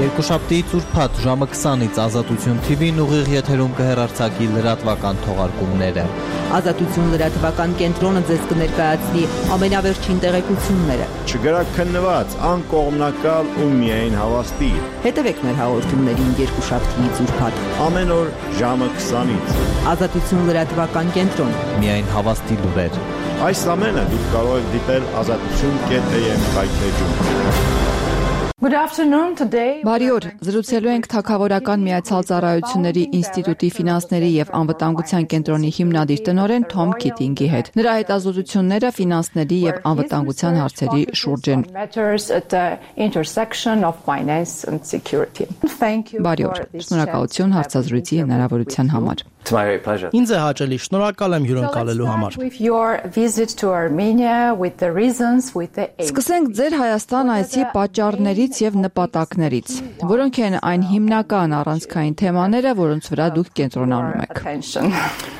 Երկուշաբթի ծուրփաթ ժամը 20-ից Ազատություն TV-ն ուղիղ եթերում կհեռարձակի լրատվական թողարկումները։ Ազատություն լրատվական կենտրոնը ձեզ կներկայացնի ամենավերջին տեղեկությունները։ Չգրաքննված, անկողմնակալ ու միայն հավաստի։ Հետևեք մեր հաղորդումներին երկուշաբթի ծուրփաթ։ Ամեն օր ժամը 20-ից։ Ազատություն լրատվական կենտրոն։ Միայն հավաստի լուրեր։ Այս ամենը դուք կարող եք դիտել azatutun.am կայքեջում։ Բարի օր, զրուցելու ենք Թագավորական Միացյալ Ծառայությունների ինստիտուտի ֆինանսների եւ անվտանգության կենտրոնի հիմնադիր տնօրեն Թոմ Քիթինգի հետ։ Նրա հետազոտությունները ֆինանսների եւ անվտանգության հարցերի շուրջ են։ Բարի օր, շնորհակալություն հարցազրույցի հնարավորության համար։ Ինձ է հաճելի, շնորհակալ եմ հյուրընկալելու համար։ Սկսենք ձեր Հայաստան այցի պատճառներից եւ նպատակներից։ Որոնք են այն հիմնական առանցքային թեմաները, որոնց վրա դուք կենտրոնանում եք։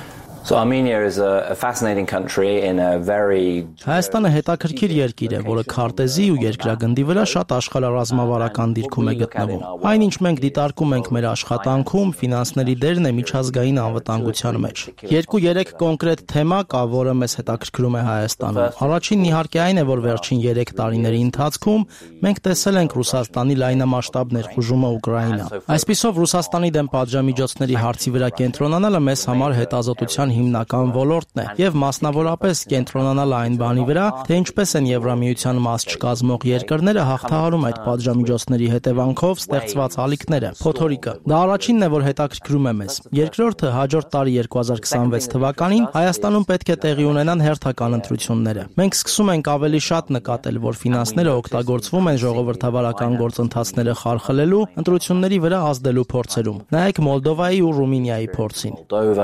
Հայաստանը հետաքրքիր երկիր է, որը քարտեզի ու երկրագնդի վրա շատ աշխարհառազմավարական դիրքում է գտնվում։ Այնինչ մենք դիտարկում ենք մեր աշխատանքում, ֆինանսների դերն է միջազգային անվտանգության մեջ։ 2-3 կոնկրետ թեմա կա, որը մեզ հետաքրքրում է Հայաստանում։ Առաջինն իհարկե այն է, որ վերջին 3 տարիների ընթացքում մենք տեսել ենք Ռուսաստանի լայնամասշտաբ ներխուժումը Ուկրաինա։ Այսպիսով Ռուսաստանի դեմ պատժամիջոցների հարցի վրա կենտրոնանալը մեզ համար հետազոտության հիմնական ոլորտն է եւ մասնավորապես կենտրոնանալ այն բանի վրա, թե ինչպես են Եվրամիության մաս չկազմող երկրները հաղթահարում այդ պատժամիջոցների հետևանքով ստեղծված ալիքները։ Փոթորիկը։ Դա առաջինն է, որ հետաքրքրում է մեզ։ Երկրորդը հաջորդ տարի 2026 թվականին Հայաստանում պետք է տեղի ունենան հերթական ընտրությունները։ Մենք սկսում ենք ավելի շատ նկատել, որ ֆինանսները օգտագործվում են ժողովրդավարական գործընթացները խարխլելու, ընտրությունների վրա ազդելու փորձերում։ Նայեք Մոլդովայի ու Ռումինիայի փորձին։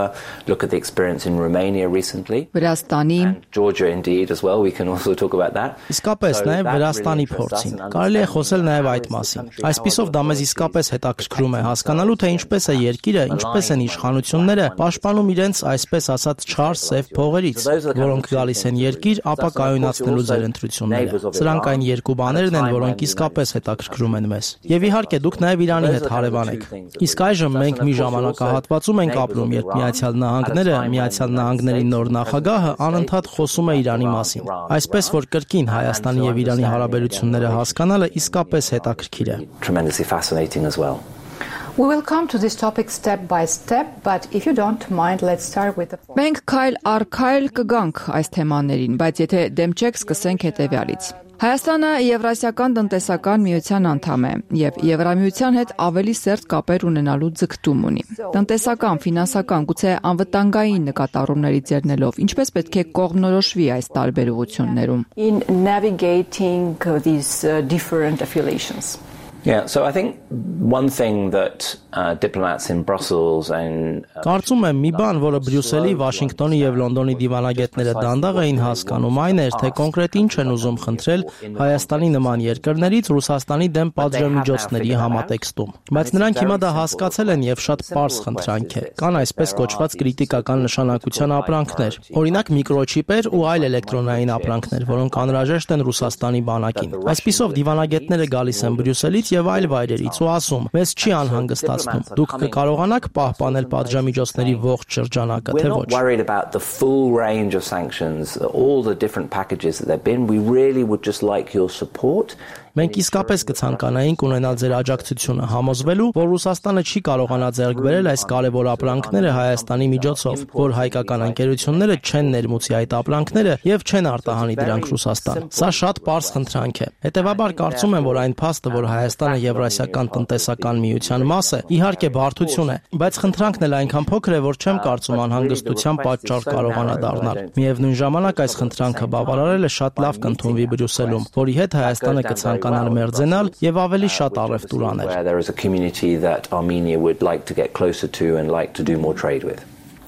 In Romania recently. Վրաստանի and Georgia indeed as well. We can also talk about that. Իսկապես նաև Վրաստանի փորձին։ Կարելի է խոսել նաև այդ մասին։ Այսպիսով դա մեզ իսկապես հետաքրքրում է հասկանալու, թե ինչպես է երկիրը, ինչպես են իշխանությունները պաշտպանում իրենց այսպես ասած չար սև փողերից, որոնք գալիս են երկիր, ապա կայունացնելու ձեր ընտրությունները։ Սրանք այն երկու բաներն են, որոնք իսկապես հետաքրքրում են մեզ։ Եվ իհարկե դուք նաև Իրանի հետ հարևան եք։ Իսկ այժմ մենք մի ժամանակահատվածում ենք ապրում, երբ Միացյալ Նահանգների նոր նախագահը անընդհատ խոսում է Իրանի մասին։ Այսպես որ կրկին Հայաստանի եւ Իրանի հարաբերությունները հասկանալը իսկապես հետաքրքիր է։ Tremendously fascinating as well. We will come to this topic step by step, but if you don't mind, let's start with the... Մենք քայլ առ քայլ կգանք այս թեմաներին, բայց եթե դեմ չեք, սկսենք հետևյալից։ Հայաստանը Եվրասիական տնտեսական միության անդամ է եւ Եվրամիության հետ ավելի սերտ կապեր ունենալու ձգտում ունի։ Տնտեսական, ֆինանսական, գուցե անվտանգային նկատառումներից ելնելով, ինչպես պետք է կողմնորոշվի այս տարբերություններում։ In navigating these different affiliations. Yeah, so I think one thing that diplomats in Brussels and Կարծում եմ մի բան, որը Բրյուսելի, Վաշինգտոնի եւ Լոնդոնի դիվանագետները դանդաղ էին հասկանում, այն էր, թե կոնկրետ ինչ են ուզում խնդրել Հայաստանի նման երկրներից Ռուսաստանի դեմ պատժամիջոցների համատեքստում։ Բայց նրանք հիմա դա հասկացել են եւ շատ պարզ խնդրանք է։ Կան այսպես կոչված կրիտիկական նշանակության ապրանքներ, օրինակ միկրոչիպեր ու այլ էլեկտրոնային ապրանքներ, որոնք անհրաժեշտ են Ռուսաստանի բանակին։ Այսպիսով դիվանագետները գալիս են Բրյուսելից եւ այլ վայրերից ու ասում. «Մեզ չի անհանգստացնում։ Դուք կկարողանաք պահպանել պատժամիջոցների ողջ շրջանակը, թե ոչ»։ We're not worried about the full range of sanctions, all the different packages that there've been. We really would just like your support. Մենք իսկապես կցանկանայինք ունենալ ձեր աջակցությունը համոզվելու, որ Ռուսաստանը չի կարողանա ձեռք բերել այս կարևոր ապրանքները Հայաստանի միջոցով, որ հայկական ընկերությունները չեն ներմուծի այդ ապրանքները եւ չեն արտահանի դրանք Ռուսաստան։ Սա շատ պարզ խնդրանք է։ Հետևաբար կարծում եմ, որ այն փաստը, որ Հայաստանը Եվրասիական տնտեսական միության մաս է, իհարկե բարդություն է, բայց խնդրանքն էլ այնքան փոքր է, որ չեմ կարծում անհանգստության պատճառ կարողանա դառնալ։ Միևնույն ժամանակ այս խնդրանքը բավարարելը շատ լավ կընդունվի Բրյուսելում, որի հետ Հայաստանը կցանկանար մերձենալ եւ ավելի շատ առևտուր անել։ There is a community that Armenia would like to get closer to and like to do more trade with.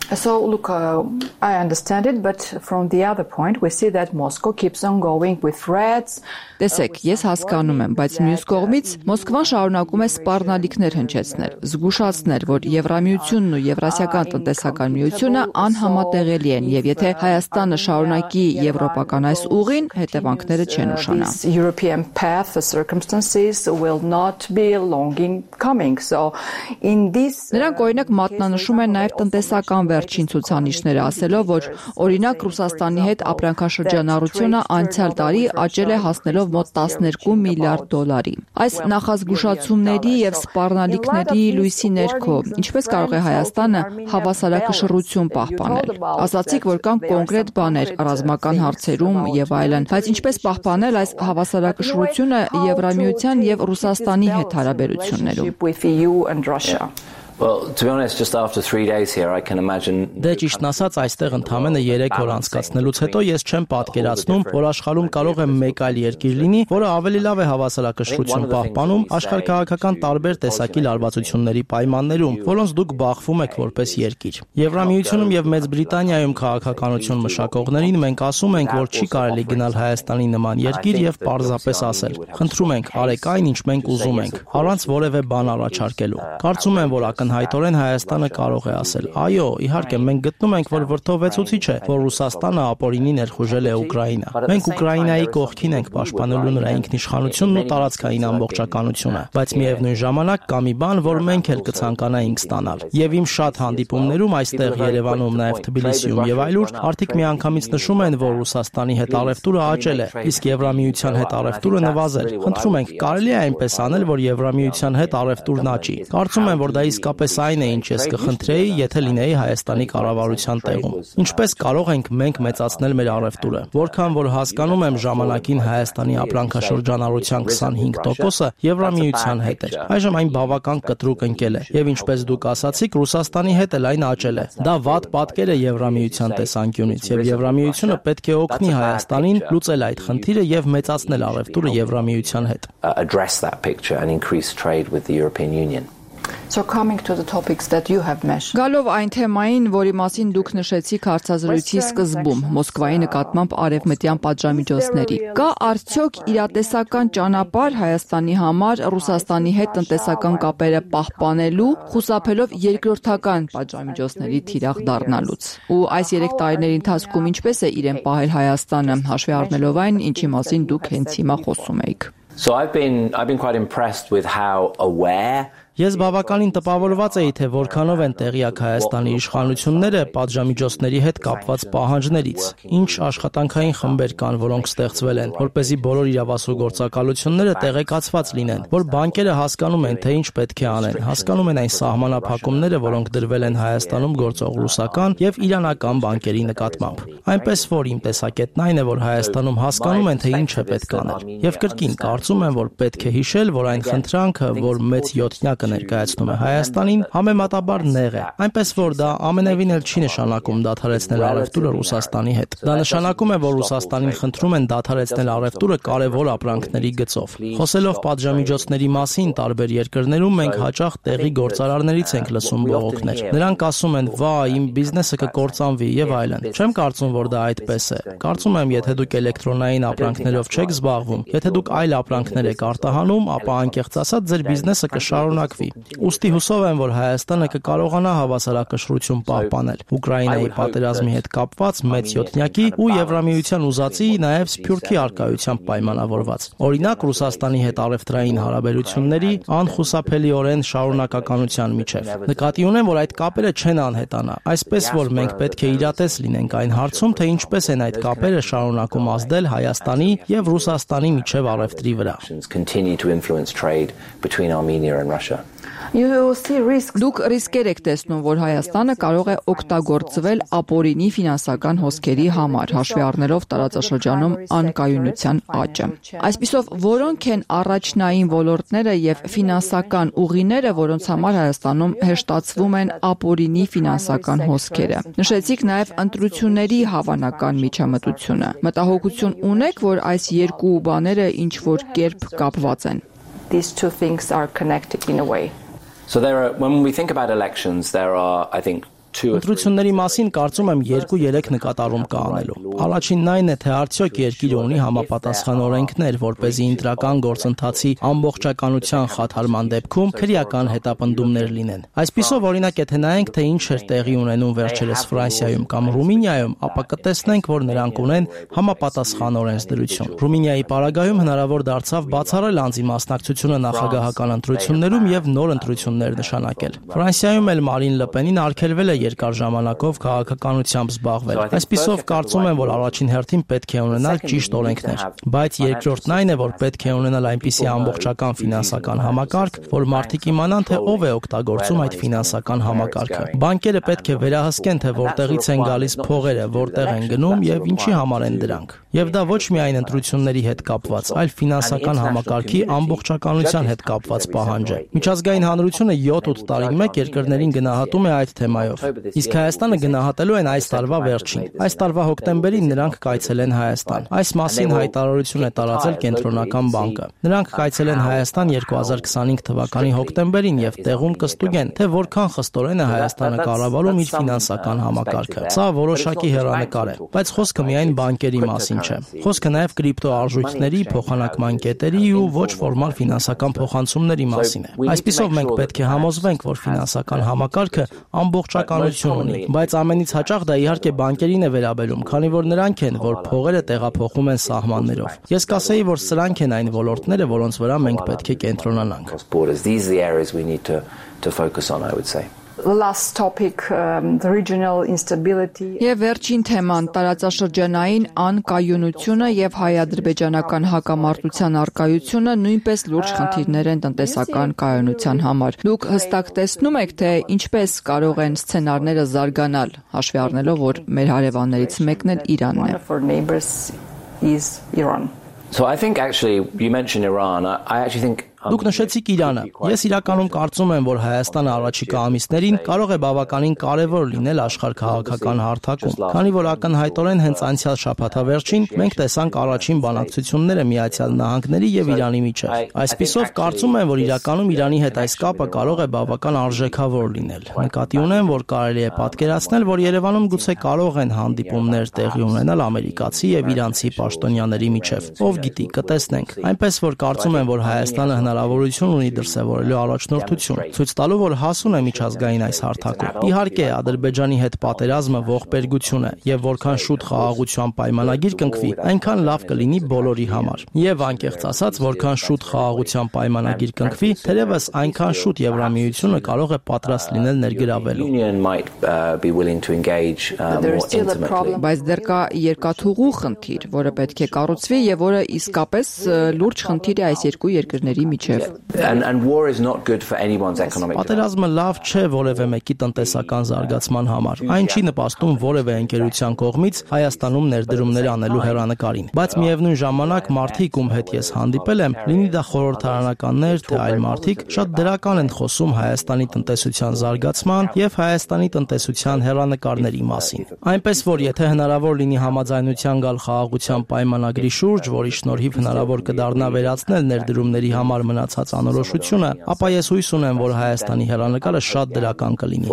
So, look, I understand it, but from the other point, we see that Moscow keeps on going with threats. Տեսեք, ես հասկանում եմ, բայց մյուս կողմից Մոսկվան շարունակում է սպառնալիքներ հնչեցնել, զգուշացնել, որ Եվրամիությունն ու Եվրասիական տնտեսական միությունը անհամատեղելի են, եւ եթե Հայաստանը շարունակի եվրոպական այս ուղին, հետևանքները չեն ուշանա։ European path, the circumstances will not be long in coming. So, in this Նրանք օրինակ մատնանշում են նաև տնտեսական վերջին ցուցանիշները, ասելով, որ օրինակ Ռուսաստանի հետ ապրանքաշրջանառությունը անցյալ տարի աճել է հասնելով մոտ 12 միլիարդ դոլարի։ Այս նախազգուշացումների եւ սպառնալիքների լույսի ներքո ինչպես կարող է Հայաստանը հավասարակշռություն պահպանել։ Ասացիք, որ կան կոնկրետ բաներ ռազմական հարցերում եւ այլն, բայց ինչպես պահպանել այս հավասարակշռությունը Եվրամիության եւ Ռուսաստանի հետ հարաբերություններում։ Well, to be honest, just after 3 days here, I can imagine. Դե ճիշտն ասած, այստեղ ընդամենը 3 օր անցկացնելուց հետո ես չեմ պատկերացնում, որ աշխարհում կարող է մեկ այլ երկիր լինի, որը ավելի լավ է հավասարակշռություն պահպանում աշխարհքաղաքական տարբեր տեսակի լարվածությունների պայմաններում, որոնց դուք բախվում եք որպես երկիր։ Եվրամիությունում եւ Մեծ Բրիտանիայում քաղաքականություն մշակողներին մենք ասում ենք, որ չի կարելի գնալ Հայաստանի նման երկիր եւ պարզապես ասել. խնդրում ենք, արեք այն, ինչ մենք ուզում ենք, առանց որևէ բան առաջարկելու։ Կարծում եմ, որ Հայտորեն Հայաստանը կարող է ասել. Այո, իհարկե, մենք գտնում ենք, որ վրդովեցուցիչ է, որ Ռուսաստանը ապօրինի ներխուժել է Ուկրաինա։ Մենք Ուկրաինայի կողքին ենք պաշտպանելու նրա ինքնիշխանությունն ու տարածքային ամբողջականությունը, բայց միևնույն ժամանակ կա մի բան, որ մենք էլ կցանկանայինք ստանալ։ Եվ իմ շատ հանդիպումներում այստեղ Երևանում, նաև Թբիլիսիում եւ այլուր, արդիկ միանգամից նշում են, որ Ռուսաստանի հետ առևտուրը աճել է, իսկ Եվրամիության հետ առևտուրը նվազել։ Խնդրում ենք, կարելի է այնպես անել, որ Եվրամիության հետ առևտուրն աճի։ Կարծում եմ, որ դա իսկապես այն է, ինչ ես կխնդրեի, եթե լինեի Հայաստանի կառավարության տեղում։ Ինչպես կարող ենք մենք մեծացնել մեր առևտուրը։ Որքան որ հասկանում եմ, ժամանակին Հայաստանի ապրանքաշրջանառության 25%-ը Եվրամիության հետ էր։ Այժմ այն բավական կտրուկ ընկել է, եւ ինչպես դուք ասացիք, Ռուսաստանի հետ էլ այն աճել է։ Դա վատ պատկեր է Եվրամիության տեսանկյունից, եւ Եվրամիությունը պետք է օգնի Հայաստանին լուծել այդ խնդիրը եւ մեծացնել առևտուրը Եվրամիության հետ։ Address that picture and increase trade with the European Union. So coming to the topics that you have mentioned. Գալով այն թեմային, որի մասին դուք նշեցիք հարցազրույցի սկզբում, Մոսկվայի նկատմամբ արևմտյան պատժամիջոցների, կա արդյոք իրատեսական ճանապարհ Հայաստանի համար Ռուսաստանի հետ տնտեսական կապերը պահպանելու, խուսափելով երկրորդական պատժամիջոցների թիրախ դառնալուց։ Ու այս 3 տարիների ընթացքում ինչպես է իրեն պահել Հայաստանը, հաշվի առնելով այն, ինչի մասին դուք հենց հիմա խոսում եք։ So I've been quite impressed with how aware Ես բավականին տպավորված էի, թե որքանով են տեղյակ Հայաստանի իշխանությունները պատժամիջոցների հետ կապված պահանջներից, ինչ աշխատանքային խմբեր կան, որոնք ստեղծվել են, որպեսզի բոլոր իրավասու գործակալությունները տեղեկացված լինեն, որ բանկերը հասկանում են, թե ինչ պետք է անեն, հասկանում են այն սահմանափակումները, որոնք դրվել են Հայաստանում գործող ռուսական եւ իրանական բանկերի նկատմամբ։ Այնպես որ իմ տեսակետն այն է, որ Հայաստանում հասկանում են, թե ինչ է պետք անել։ Եվ կրկին կարծում եմ, որ պետք է հիշել, որ այն խնդրանքը, որ մեծ յոթնյակը ներկայացնում է Հայաստանին, համեմատաբար նեղ է։ Այնպես որ դա ամենևին էլ չի նշանակում դադարեցնել առևտուրը Ռուսաստանի հետ։ Դա նշանակում է, որ Ռուսաստանին խնդրում են դադարեցնել առևտուրը կարևոր ապրանքների գծով։ Խոսելով պատժամիջոցների մասին տարբեր երկրներում մենք հաճախ տեղի գործարարներից ենք լսում բողոքներ։ Նրանք ասում են՝ «Վա, իմ բիզնեսը կկործանվի» եւ այլն։ Չեմ կարծում, որ դա այդպես է։ Կարծում եմ, եթե դուք էլեկտրոնային ապրանքներով չեք զբաղվում, եթե դուք այլ ապրանքներ եք արտահանում, ապա անկեղծ ասած ձեր բիզնեսը կշարունակվի։ Ոստի հուսով եմ, որ Հայաստանը կկարողանա հավասարակշռություն պահպանել Ուկրաինայի պատերազմի հետ կապված մեծ յոթնյակի ու Եվրամիության ուզածի, նաև Սփյուռքի արկայությամբ պայմանավորված։ Օրինակ Ռուսաստանի հետ առևտրային հարաբերությունների անխուսափելիորեն շարունակականության միջև։ Նկատի ունեմ, որ այդ կապերը չեն անհետանա, այսպես որ մենք պետք է իրատես լինենք այն հարցում, թե ինչպես են այդ կապերը շարունակում ազդել Հայաստանի եւ Ռուսաստանի միջև առևտրի վրա։ Դուք ռիսկեր եք տեսնում, որ Հայաստանը կարող է օգտագործվել ապօրինի ֆինանսական հոսքերի համար, հաշվի առնելով տարածաշրջանում անկայունության աճը։ Այսպիսով, որոնք են առաջնային ոլորտները եւ ֆինանսական ուղիները, որոնց համար Հայաստանում հեշտացվում են ապօրինի ֆինանսական հոսքերը։ Նշեցիք նաեւ ընտրությունների հավանական միջամտությունը։ Մտահոգություն ունեք, որ այս երկու բաները ինչ որ կերպ կապված են։ These two things are connected in a way. So when we think about elections, there are, I think, Ընտրությունների մասին կարծում եմ 2-3 նկատառում կա անելու։ Առաջինն այն է, թե արդյոք երկիրը ունի համապատասխան օրենքներ, որպեսզի ընտրական գործընթացի ամբողջականության խաթարման դեպքում քրեական հետապնդումներ լինեն։ Այսպիսով, օրինակ, եթե նայենք, թե ինչ էր տեղի ունենում վերջերս Ֆրանսիայում կամ Ռումինիայում, ապա կտեսնենք, որ նրանք ունեն համապատասխան օրենսդրություն։ Ռումինիայի պարագայում հնարավոր դարձավ բացառել անձի մասնակցությունը նախագահական ընտրություններում եւ նոր ընտրություններ նշանակել։ Ֆրանսիայում էլ Մարին Լը Պենին արգելվել է երկար ժամանակով քաղաքականությամբ զբաղվել։ Այսպիսով կարծում եմ, որ առաջին հերթին պետք է ունենալ ճիշտ օրենքներ, բայց երկրորդն այն է, որ պետք է ունենալ այնպիսի ամբողջական ֆինանսական համակարգ, որ մարդիկ իմանան, թե ով է օգտագործում այդ ֆինանսական համակարգը։ Բանկերը պետք է վերահսկեն, թե որտեղից են գալիս փողերը, որտեղ են գնում եւ ինչի համար են դրանք։ Եվ դա ոչ միայն ընտրությունների հետ կապված, այլ ֆինանսական համակարգի ամբողջականության հետ կապված պահանջ է։ Միջազգային հանրությունը 7-8 տարին մեկ երկրներին գնահատում է այդ թեմայով։ Իսկ Հայաստանը գնահատելու են այս տարվա վերջին։ Այս տարվա հոկտեմբերին նրանք կայցելեն Հայաստան։ Այս մասին հայտարարություն է տարածել Կենտրոնական բանկը։ Նրանք կայցելեն Հայաստան 2025 թվականի հոկտեմբերին եւ տեղում կստուգեն, թե որքան խստորեն է Հայաստանը կառավարում իր ֆինանսական համակարգը։ Սա որոշակի հեռանկար է, բայց խոսքը միայն բանկերի մասին չէ։ Խոսքը նաեւ կրիպտո արժույթների, փոխանակման կետերի ու ոչ ֆորմալ ֆինանսական փոխանցումների մասին է։ Այսպիսով մենք պետք է համոզվենք, որ ֆինանսական համակարգը ամբողջականություն ունի, բայց ամենից հաճախ դա իհարկե բանկերին է վերաբերում, քանի որ նրանք են, որ փողերը տեղափոխում են սահմաններով։ Ես կասեի, որ սրանք են այն ոլորտները, որոնց վրա մենք պետք է կենտրոնանանք։ The last topic, the regional instability. Եվ վերջին թեման՝ տարածաշրջանային անկայունությունը եւ հայ-ադրբեջանական հակամարտության առկայությունը նույնպես լուրջ խնդիրներ են տնտեսական կայունության համար։ Դուք հստակ տեսնում եք, թե ինչպես կարող են սցենարները զարգանալ, հաշվի առնելով, որ մեր հարևաններից մեկն էլ Իրանն է։ One of our neighbors is Iran. So I think actually you mentioned Iran. I actually think Դուք նշեցիք Իրանը։ Ես իրականում կարծում եմ, որ Հայաստանը առաջիկա ամիսներին կարող է բավականին կարևոր լինել աշխարհ քաղաքական հարթակում, քանի որ ակնհայտորեն հենց անցյալ շաբաթավերջին մենք տեսանք առաջին բանակցությունները Միացյալ Նահանգների եւ Իրանի միջեւ։ Այսպիսով կարծում եմ, որ իրականում Իրանի հետ այս կապը կարող է բավական արժեքավոր լինել։ Նկատի ունեմ, որ կարելի է պատկերացնել, որ Երևանում գուցե կարող են հանդիպումներ տեղի ունենալ ամերիկացի եւ իրանցի պաշտոնյաների միջեւ։ Ով գիտի, կտեսնենք։ Այնպես որ կարծում եմ, որ Հայաստանը հնարավորություն ունի դրսևորելու առաջնորդություն, ցույց տալու, որ հասուն է միջազգային այս հարթակում։ Իհարկե, Ադրբեջանի հետ պատերազմը ողբերգություն է, եւ որքան շուտ խաղաղության պայմանագիր կնքվի, այնքան լավ կլինի բոլորի համար։ Եվ անկեղծ ասած, որքան շուտ խաղաղության պայմանագիր կնքվի, թերևս այնքան շուտ Եվրամիությունը կարող է պատրաստ լինել ներգրավելու։ Բայց դեռ կա երկաթուղու խնդիր, որը պետք է կառուցվի եւ որը իսկապես լուրջ խնդիր է այս երկու երկրների միջև։ Պատերազմը լավ չէ որևէ մեկի տնտեսական զարգացման համար։ Այն չի նպաստում որևէ ընկերության կողմից Հայաստանում ներդրումներ անելու հեռանկարին։ Բայց միևնույն ժամանակ մարդիկ, ում հետ ես հանդիպել եմ, լինի դա խորհրդարանականներ, թե այլ մարդիկ, շատ դրական են խոսում Հայաստանի տնտեսության զարգացման եւ Հայաստանի տնտեսության հեռանկարների մասին։ Այնպես որ եթե հնարավոր լինի համաձայնության գալ խաղաղության պայմանագրի շուրջ, որի շնորհիվ հնարավոր կդառնա վերացնել ներդրումների համար մնացած անորոշությունը, ապա ես հույս ունեմ, որ Հայաստանի հեռանկարը շատ դրական կլինի։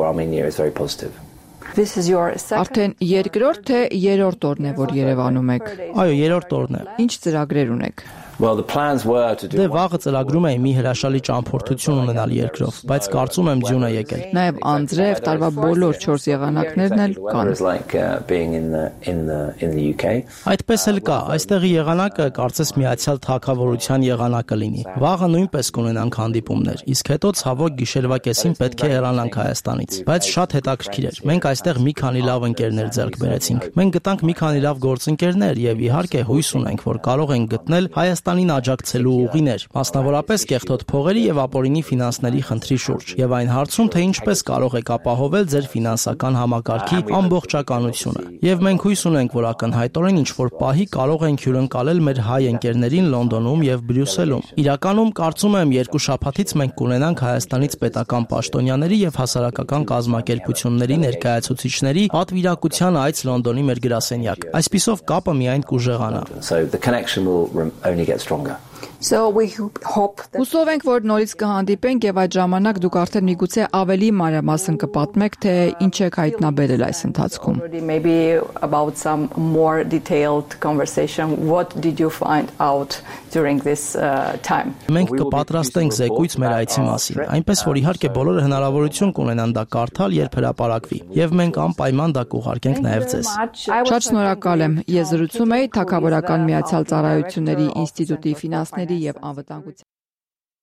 Արդեն երկրորդ թե երրորդ օրն է, որ Երևանում եք։ Այո, երրորդ օրն է։ Ինչ ծրագրեր ունեք։ Դե վաղը ծրագրում էի մի հրաշալի ճամփորդություն ունենալ երկրով, բայց կարծում եմ ձյուն է եկել։ Նաև անձրև, տարվա բոլոր 4 եղանակներն էլ կան։ Այդպես էլ կա, այստեղի եղանակը կարծես Միացյալ Թագավորության եղանակը լինի։ Վաղը նույնպես կունենանք հանդիպումներ, իսկ հետո ցավոք գիշերվա կեսին պետք է հեռանանք Հայաստանից։ Բայց շատ հետաքրքիր էր։ Մենք այստեղ մի քանի լավ ընկերներ ձեռք բերեցինք։ Մենք գտանք մի քանի լավ գործընկերներ եւ իհարկե հույս ունենք, որ կարող ենք գտնել Հայաստանին աջակցելու ուղիներ, մասնավորապես կեղտոտ փողերի եւ ապօրինի ֆինանսների խնդրի շուրջ, եւ այն հարցում, թե ինչպես կարող եք ապահովել ձեր ֆինանսական համակարգի ամբողջականությունը։ Եվ մենք հույս ունենք, որ ակնհայտորեն ինչ-որ պահի կարող ենք հյուրընկալել մեր հայ ընկերներին Լոնդոնում եւ Բրյուսելում։ Իրականում կարծում եմ 2 շաբաթից մենք կունենանք Հայաստանից պետական պաշտոնյաների եւ հասարակական կազմակերպությունների ներկայացուցիչների պատվիրակության այց Լոնդոնի մեր գրասենյակ։ Այսպիսով կապը միայն կուժեղանա։ So we hope that Հուսով ենք, որ նորից կհանդիպենք եւ այդ ժամանակ դուք արդեն միգուցե ավելի մանրամասն կպատմեք, թե ինչ եք հայտնաբերել այս ընթացքում։ maybe about some more detailed conversation. What did you find out during this time? Մենք կպատրաստենք զեկույց մեր այցի մասին, այնպես որ իհարկե բոլորը հնարավորություն կունենան դա կարդալ, երբ հրապարակվի, եւ մենք անպայման դա կուղարկենք նաեւ ձեզ։ Շատ շնորհակալ եմ։ Ես զրուցում եի Թագավորական Միացյալ Ծառայությունների ինստիտուտի ֆինանսների եւ անվտանգության